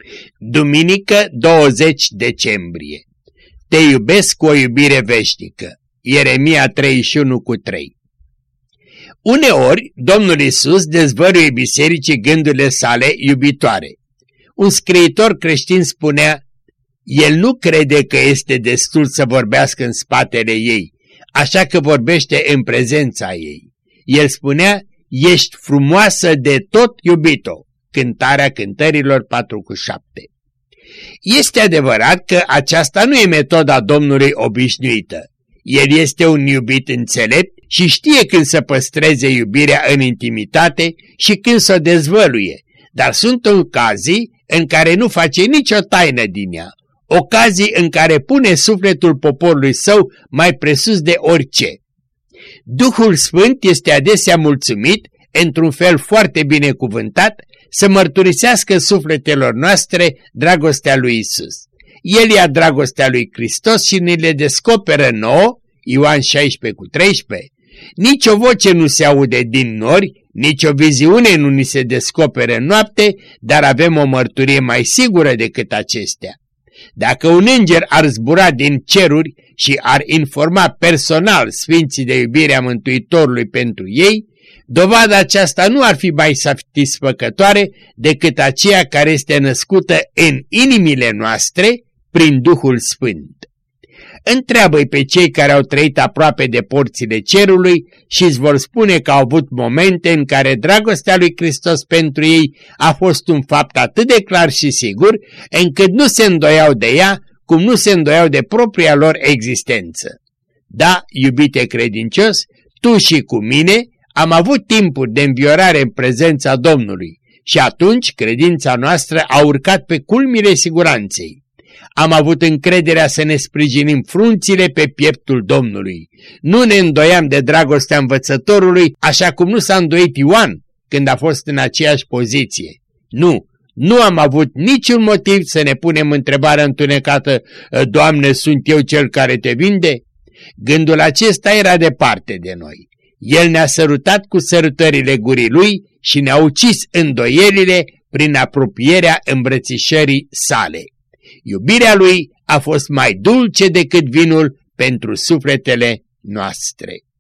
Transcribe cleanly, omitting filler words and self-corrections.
Duminică 20 decembrie. Te iubesc cu o iubire veșnică. Ieremia 31:3. Uneori, Domnul Iisus dezvăluie bisericii gândurile sale iubitoare. Un scriitor creștin spunea: el nu crede că este destul să vorbească în spatele ei, așa că vorbește în prezența ei. El spunea: ești frumoasă de tot, iubito. Cântarea Cântărilor 4:7. Este adevărat că aceasta nu e metoda Domnului obișnuită. El este un iubit înțelept și știe când să păstreze iubirea în intimitate și când să o dezvăluie, dar sunt ocazii în care nu face nicio taină din ea, ocazii în care pune sufletul poporului său mai presus de orice. Duhul Sfânt este adesea mulțumit, într-un fel foarte binecuvântat, să mărturisească sufletelor noastre dragostea lui Isus. El ia dragostea lui Hristos și ne le descoperă nouă, Ioan 16:13. Nici o voce nu se aude din nori, nici o viziune nu ni se descoperă în noapte, dar avem o mărturie mai sigură decât acestea. Dacă un înger ar zbura din ceruri și ar informa personal sfinții de iubirea Mântuitorului pentru ei, dovada aceasta nu ar fi mai satisfăcătoare decât aceea care este născută în inimile noastre prin Duhul Sfânt. Întreabă-i pe cei care au trăit aproape de porțile cerului și îți vor spune că au avut momente în care dragostea lui Hristos pentru ei a fost un fapt atât de clar și sigur, încât nu se îndoiau de ea, cum nu se îndoiau de propria lor existență. Da, iubite credincios, tu și cu mine am avut timpuri de înviorare în prezența Domnului și atunci credința noastră a urcat pe culmile siguranței. Am avut încrederea să ne sprijinim frunțile pe pieptul Domnului. Nu ne îndoiam de dragostea învățătorului, așa cum nu s-a îndoit Ioan când a fost în aceeași poziție. Nu am avut niciun motiv să ne punem întrebarea întunecată: Doamne, sunt eu cel care te vinde? Gândul acesta era departe de noi. El ne-a sărutat cu sărutările gurii lui și ne-a ucis îndoielile prin apropierea îmbrățișării sale. Iubirea lui a fost mai dulce decât vinul pentru sufletele noastre.